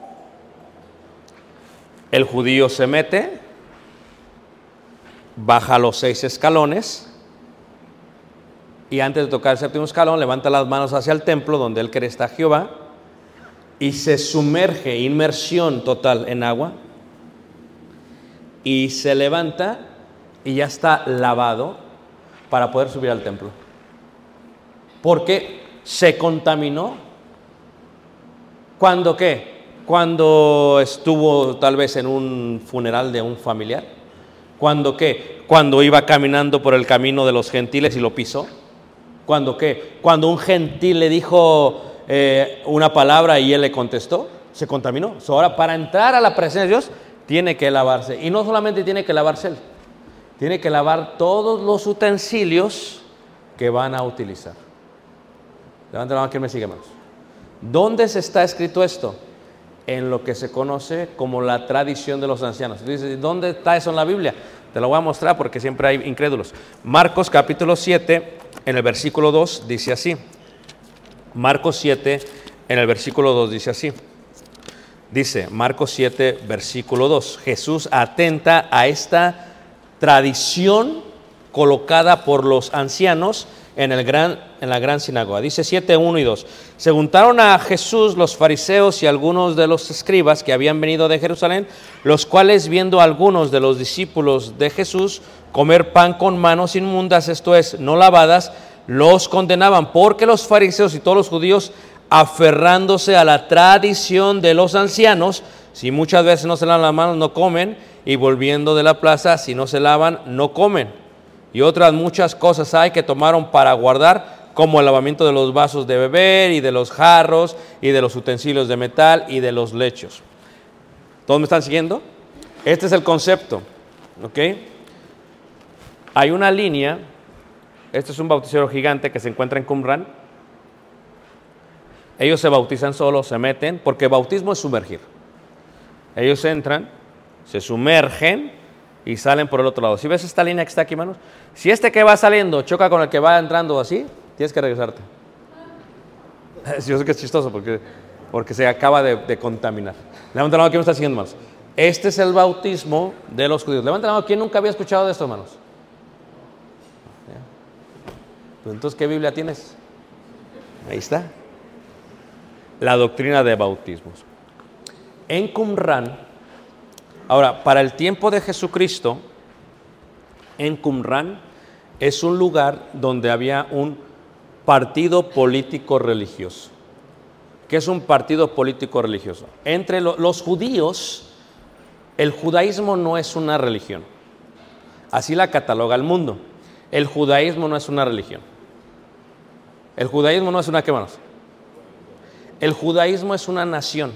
Speaker 2: El judío se mete, baja los 6 escalones y antes de tocar el séptimo escalón levanta las manos hacia el templo donde él cree está Jehová y se sumerge, inmersión total en agua, y se levanta y ya está lavado para poder subir al templo, porque se contaminó. ¿Cuándo qué? Cuando estuvo tal vez en un funeral de un familiar. ¿Cuándo qué? Cuando iba caminando por el camino de los gentiles y lo pisó. ¿Cuándo qué? Cuando un gentil le dijo una palabra y él le contestó, se contaminó. Ahora, para entrar a la presencia de Dios, tiene que lavarse. Y no solamente tiene que lavarse él, tiene que lavar todos los utensilios que van a utilizar. Levanten la mano, ¿quién me sigue, hermanos? ¿Dónde se está escrito esto? En lo que se conoce como la tradición de los ancianos. Dices, ¿dónde está eso en la Biblia? Te lo voy a mostrar porque siempre hay incrédulos. Marcos capítulo 7, en el versículo 2, dice así. Marcos 7, en el versículo 2, dice así. Dice, Marcos 7, versículo 2. Jesús atenta a esta tradición colocada por los ancianos en la gran sinagoga. Dice 7, 1 y 2. Se juntaron a Jesús los fariseos y algunos de los escribas que habían venido de Jerusalén, los cuales, viendo a algunos de los discípulos de Jesús comer pan con manos inmundas, esto es, no lavadas, los condenaban, porque los fariseos y todos los judíos, aferrándose a la tradición de los ancianos, si muchas veces no se lavan las manos, no comen, y volviendo de la plaza, si no se lavan, no comen. Y otras muchas cosas hay que tomaron para guardar, como el lavamiento de los vasos de beber, y de los jarros, y de los utensilios de metal, y de los lechos. ¿Todos me están siguiendo? Este es el concepto, ¿ok? Hay una línea, este es un bauticero gigante que se encuentra en Qumran. Ellos se bautizan solos, se meten, porque bautismo es sumergir. Ellos entran, se sumergen y salen por el otro lado. ¿Sí ves esta línea que está aquí, hermanos? Si este que va saliendo choca con el que va entrando así, tienes que regresarte. Yo sé que es chistoso porque se acaba de contaminar. Levanta la mano, ¿quién me está siguiendo, hermanos? Este es el bautismo de los judíos. Levanta la mano, ¿quién nunca había escuchado de esto, hermanos? Pues entonces, ¿qué Biblia tienes? Ahí está. La doctrina de bautismos. En Qumran, ahora, para el tiempo de Jesucristo, en Qumran es un lugar donde había un partido político religioso. ¿Qué es un partido político religioso? Entre los judíos, el judaísmo no es una religión. Así la cataloga el mundo. El judaísmo no es una religión. El judaísmo no es una, ¿qué más? El judaísmo es una nación.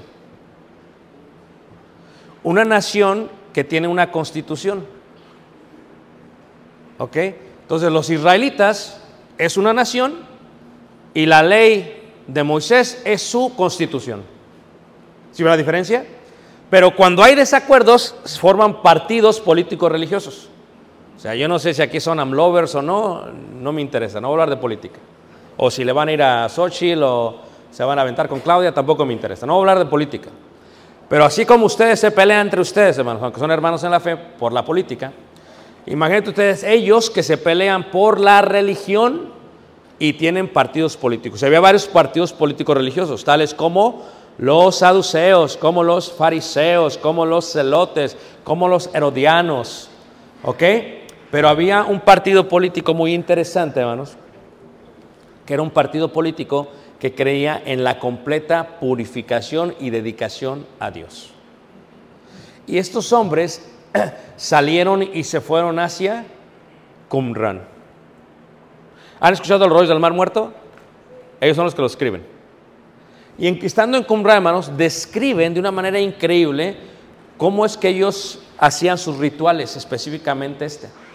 Speaker 2: Una nación que tiene una constitución. ¿Ok? Entonces los israelitas es una nación y la ley de Moisés es su constitución. ¿Sí ve la diferencia? Pero cuando hay desacuerdos, forman partidos políticos religiosos. O sea, yo no sé si aquí son AMLovers o no, no me interesa, no voy a hablar de política. O si le van a ir a Xochitl o se van a aventar con Claudia, tampoco me interesa, no voy a hablar de política. Pero así como ustedes se pelean entre ustedes, hermanos, aunque son hermanos en la fe, por la política, imagínense ustedes ellos que se pelean por la religión y tienen partidos políticos. Había varios partidos políticos religiosos, tales como los saduceos, como los fariseos, como los celotes, como los herodianos, ¿ok? Pero había un partido político muy interesante, hermanos, que era un partido político que creía en la completa purificación y dedicación a Dios. Y estos hombres salieron y se fueron hacia Qumran. ¿Han escuchado los rollos del Mar Muerto? Ellos son los que lo escriben. Y estando en Qumran, hermanos, describen de una manera increíble cómo es que ellos hacían sus rituales, específicamente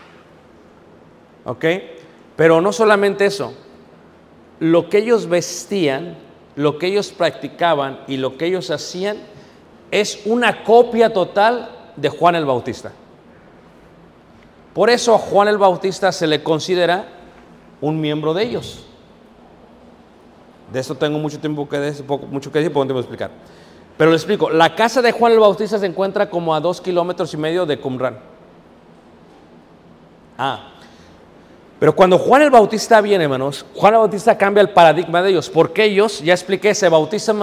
Speaker 2: ¿ok? Pero no solamente eso, lo que ellos vestían, lo que ellos practicaban y lo que ellos hacían es una copia total de Juan el Bautista. Por eso a Juan el Bautista se le considera un miembro de ellos. De esto tengo mucho que decir, poco tiempo de explicar. Pero les explico, la casa de Juan el Bautista se encuentra como a 2,5 kilómetros de Qumran. Pero cuando Juan el Bautista viene, hermanos, Juan el Bautista cambia el paradigma de ellos, porque ellos, ya expliqué, se bautizan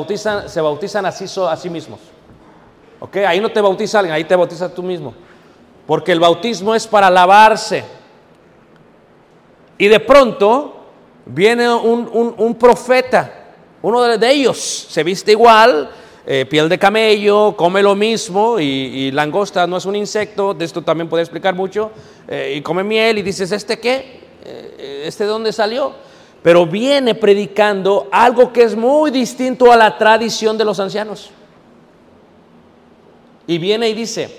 Speaker 2: a sí mismos. ¿Ok? Ahí no te bautiza alguien, ahí te bautizas tú mismo. Porque el bautismo es para lavarse. Y de pronto viene un profeta, uno de ellos, se viste igual, piel de camello, come lo mismo, y langosta no es un insecto, de esto también puedo explicar mucho, y come miel, y dices, ¿este qué? ¿Este de dónde salió? Pero viene predicando algo que es muy distinto a la tradición de los ancianos. Y viene y dice,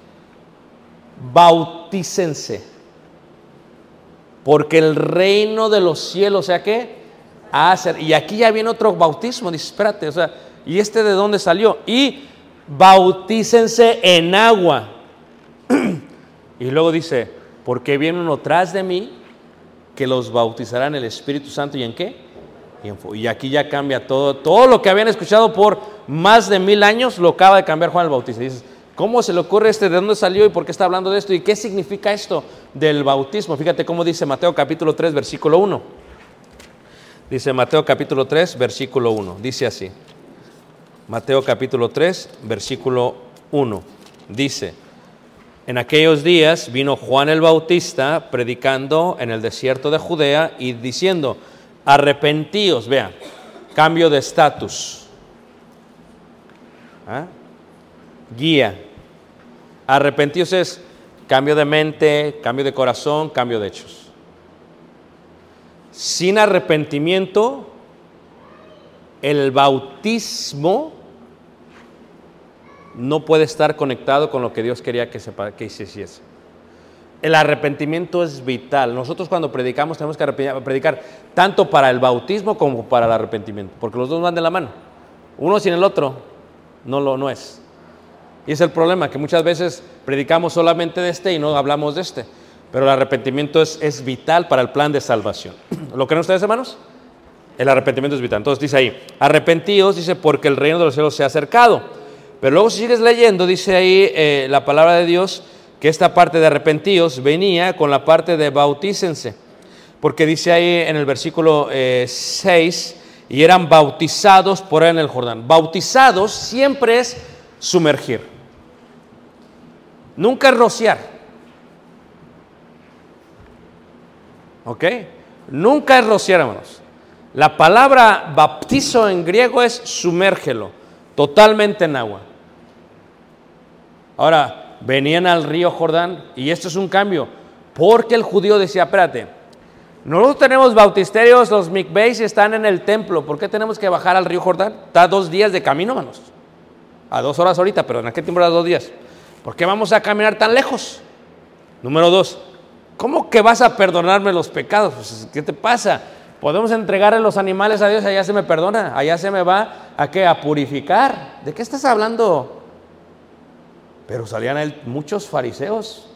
Speaker 2: bautícense, porque el reino de los cielos, ¿sea qué? Y aquí ya viene otro bautismo, dice, espérate, o sea, ¿y este de dónde salió? Y bautícense en agua. Y luego dice, porque viene uno tras de mí que los bautizará en el Espíritu Santo, ¿y en qué? Y aquí ya cambia todo lo que habían escuchado por más de 1000 años, lo acaba de cambiar Juan el Bautista. Y dices, ¿cómo se le ocurre de dónde salió y por qué está hablando de esto? ¿Y qué significa esto del bautismo? Fíjate cómo dice Mateo capítulo 3, versículo 1. Dice Mateo capítulo 3, versículo 1. Dice así. Mateo capítulo 3, versículo 1. Dice, en aquellos días vino Juan el Bautista predicando en el desierto de Judea y diciendo, arrepentíos, vean, cambio de estatus. Guía. Arrepentíos es cambio de mente, cambio de corazón, cambio de hechos. Sin arrepentimiento, el bautismo no puede estar conectado con lo que Dios quería que se hiciese. El arrepentimiento es vital. Nosotros cuando predicamos tenemos que predicar tanto para el bautismo como para el arrepentimiento, porque los dos van de la mano. Uno sin el otro no es. Y es el problema, que muchas veces predicamos solamente de este y no hablamos de este. Pero el arrepentimiento es vital para el plan de salvación. ¿Lo creen ustedes, hermanos? El arrepentimiento es vital. Entonces dice ahí, arrepentíos, dice, porque el reino de los cielos se ha acercado. Pero luego si sigues leyendo, dice ahí la palabra de Dios, que esta parte de arrepentíos venía con la parte de bautícense. Porque dice ahí en el versículo 6, y eran bautizados por él en el Jordán. Bautizados siempre es sumergir. Nunca es rociar. ¿Ok? Nunca es rociar, hermanos. La palabra bautizo en griego es sumérgelo, totalmente en agua. Ahora, venían al río Jordán, y esto es un cambio, porque el judío decía, espérate, nosotros tenemos bautisterios, los mikveis están en el templo, ¿por qué tenemos que bajar al río Jordán? Está 2 días de camino, hermanos. A 2 horas ahorita, pero en aquel tiempo era 2 días. ¿Por qué vamos a caminar tan lejos? Número 2, ¿Cómo que vas a perdonarme los pecados? Pues, ¿qué te pasa? Podemos entregarle los animales a Dios y allá se me perdona, allá se me va ¿a qué? A purificar. ¿De qué estás hablando? Pero salían a él muchos fariseos.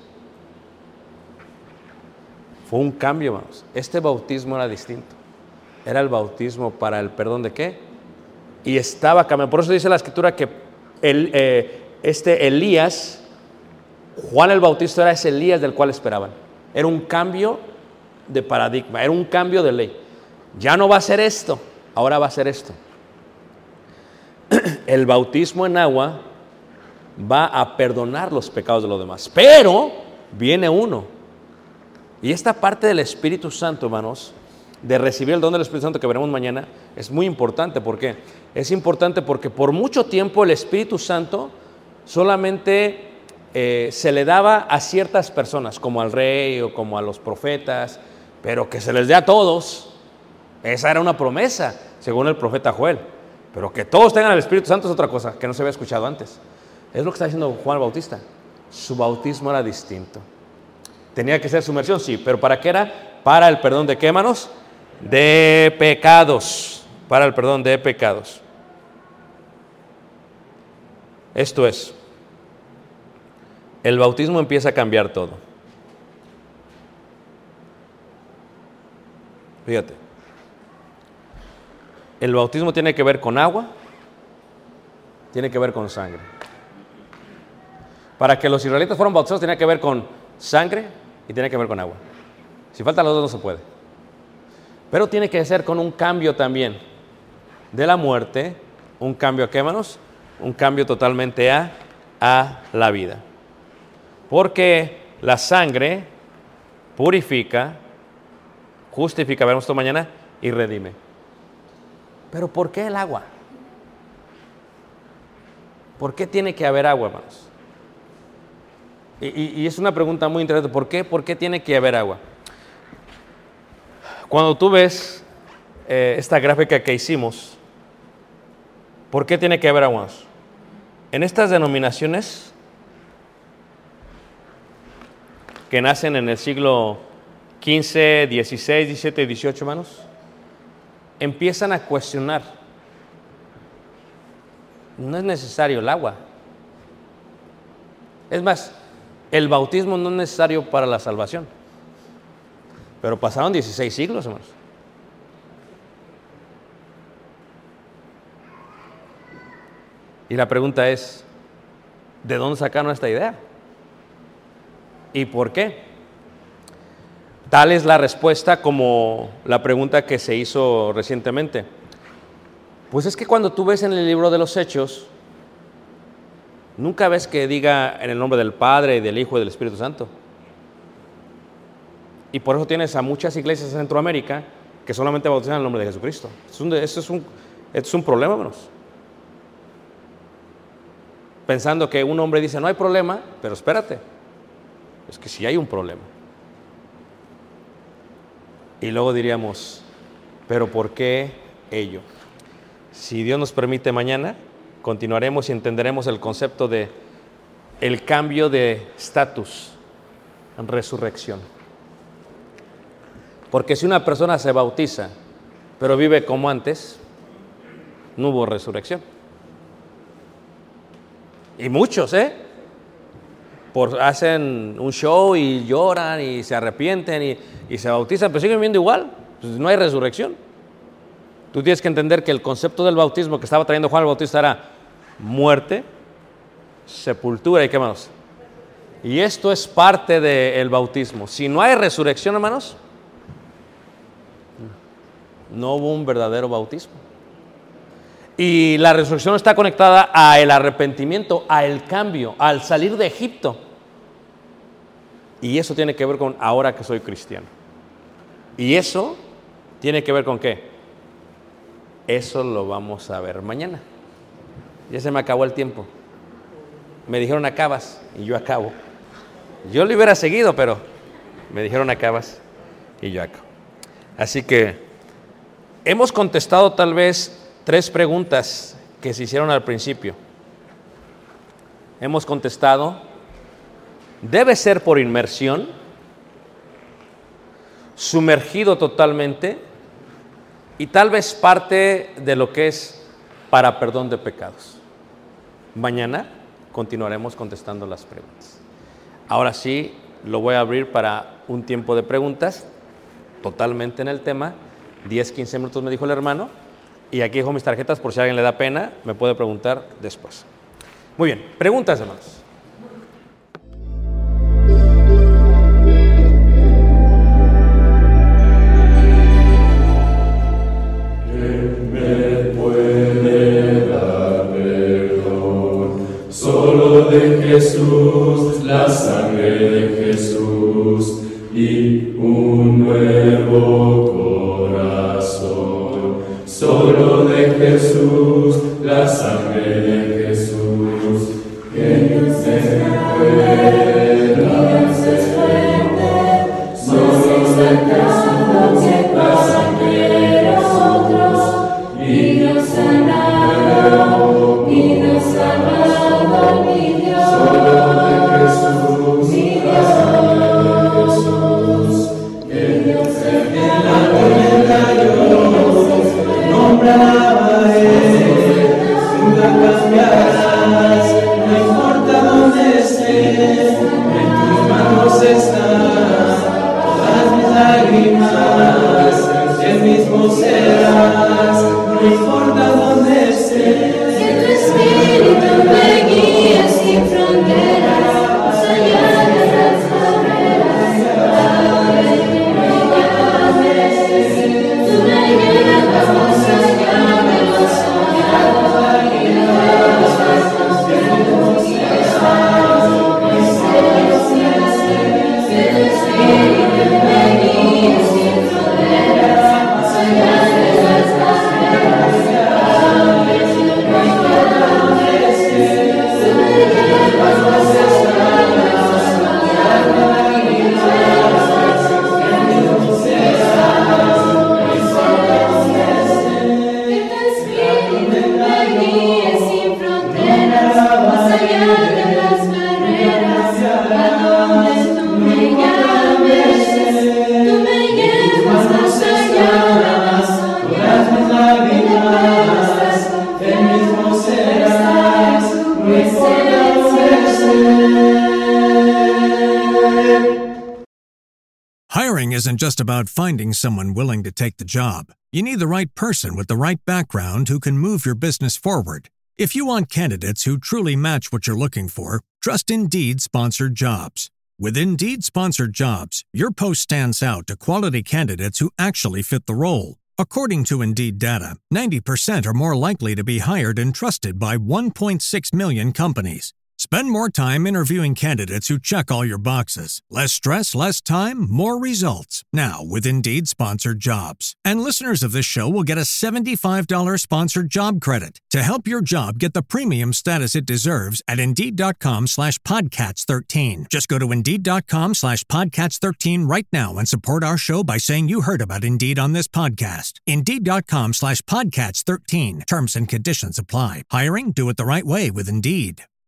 Speaker 2: Fue un cambio, hermanos. Este bautismo era distinto. Era el bautismo para el perdón de qué. Y estaba cambiando. Por eso dice la Escritura que Elías, Juan el Bautista era ese Elías del cual esperaban. Era un cambio de paradigma, era un cambio de ley. Ya no va a ser esto, ahora va a ser esto. El bautismo en agua va a perdonar los pecados de los demás. Pero viene uno. Y esta parte del Espíritu Santo, hermanos, de recibir el don del Espíritu Santo que veremos mañana, es muy importante. ¿Por qué? Es importante porque por mucho tiempo el Espíritu Santo solamente se le daba a ciertas personas, como al rey o como a los profetas, pero que se les dé a todos. Esa era una promesa, según el profeta Joel. Pero que todos tengan el Espíritu Santo es otra cosa, que no se había escuchado antes. Es lo que está diciendo Juan el Bautista. Su bautismo era distinto. Tenía que ser sumersión, sí, pero ¿para qué era? Para el perdón de qué, hermanos? De pecados. Para el perdón de pecados. Esto es, el bautismo empieza a cambiar todo. Fíjate. El bautismo tiene que ver con agua, tiene que ver con sangre. Para que los israelitas fueran bautizados tenía que ver con sangre y tiene que ver con agua. Si faltan los dos no se puede. Pero tiene que ser con un cambio también de la muerte, un cambio a qué, hermanos, un cambio totalmente a la vida. Porque la sangre purifica, justifica, veremos esto mañana, y redime. Pero ¿por qué el agua? ¿Por qué tiene que haber agua, hermanos? Y es una pregunta muy interesante. ¿Por qué? ¿Por qué tiene que haber agua? Cuando tú ves esta gráfica que hicimos, ¿por qué tiene que haber agua? En estas denominaciones que nacen en el siglo XV, XVI, XVII y XVIII, hermanos, empiezan a cuestionar. No es necesario el agua. Es más, el bautismo no es necesario para la salvación. Pero pasaron 16 siglos, hermanos. Y la pregunta es, ¿de dónde sacaron esta idea? ¿Y por qué? Tal es la respuesta como la pregunta que se hizo recientemente. Pues es que cuando tú ves en el libro de los Hechos, nunca ves que diga en el nombre del Padre, y del Hijo y del Espíritu Santo. Y por eso tienes a muchas iglesias en Centroamérica que solamente bautizan en el nombre de Jesucristo. Esto es un problema, hermanos. Pensando que un hombre dice, no hay problema, pero espérate, es que sí hay un problema. Y luego diríamos, pero ¿por qué ello? Si Dios nos permite mañana, continuaremos y entenderemos el concepto de el cambio de estatus en resurrección. Porque si una persona se bautiza, pero vive como antes, no hubo resurrección. Y muchos, hacen un show y lloran y se arrepienten y se bautizan, pero siguen viviendo igual. Pues no hay resurrección. Tú tienes que entender que el concepto del bautismo que estaba trayendo Juan el Bautista era muerte, sepultura y qué más. Y esto es parte del bautismo. Si no hay resurrección, hermanos, no hubo un verdadero bautismo. Y la resurrección está conectada al arrepentimiento, al cambio, al salir de Egipto. Y eso tiene que ver con ahora que soy cristiano. Y eso tiene que ver con ¿qué? Eso lo vamos a ver mañana. Ya se me acabó el tiempo. Me dijeron acabas y yo acabo. Yo lo hubiera seguido, pero me dijeron acabas y yo acabo. Así que hemos contestado tal vez 3 preguntas que se hicieron al principio. Hemos contestado, ¿debe ser por inmersión sumergido totalmente y tal vez parte de lo que es para perdón de pecados. Mañana continuaremos contestando las preguntas. Ahora sí, lo voy a abrir para un tiempo de preguntas, totalmente en el tema. 10, 15 minutos me dijo el hermano. Y aquí dejo mis tarjetas por si a alguien le da pena, me puede preguntar después. Muy bien, preguntas, hermanos.
Speaker 4: Solo de Jesús, la sangre de Jesús y un nuevo corazón. Solo de Jesús, la sangre de Jesús, que no se pueda ser. Solo de Jesús, la sangre de nosotros y nos sanado, y nos sanado, mi Dios. Solo de Jesús, mi Dios. Que Dios en la tormenta yo nombraba nunca cambiarás, no importa dónde estés, en tus manos están todas mis lágrimas, el mismo serás, no importa dónde estés.
Speaker 7: Que tu espíritu me guíe sin fronteras, más allá de las barreras, a donde tú me llames. Tú me llevas más allá de lo soñado, y de los pasos que tú quieras, que tu espíritu me guíe sin fronteras, más allá de las barreras, a donde tú me llames. Tú me llevas más allá de lo soñado, y de los pasos que tú quieras. Que tu espíritu me guíe sin fronteras, más allá de las barreras, a donde tú me llames. Tú me llevas más allá de lo soñado, y de nuestras
Speaker 4: El mismo
Speaker 7: confianzas,
Speaker 4: serás,
Speaker 7: tu presencia.
Speaker 3: Hiring isn't just about finding someone willing to take the job. You need the right person with the right background who can move your business forward. If you want candidates who truly match what you're looking for, trust Indeed Sponsored Jobs. With Indeed Sponsored Jobs, your post stands out to quality candidates who actually fit the role. According to Indeed data, 90% are more likely to be hired and trusted by 1.6 million companies. Spend more time interviewing candidates who check all your boxes. Less stress, less time, more results. Now with Indeed Sponsored Jobs. And listeners of this show will get a $75 sponsored job credit to help your job get the premium status it deserves at Indeed.com/Podcats13. Just go to Indeed.com/Podcats13 right now and support our show by saying you heard about Indeed on this podcast. Indeed.com/Podcats13. Terms and conditions apply. Hiring? Do it the right way with Indeed.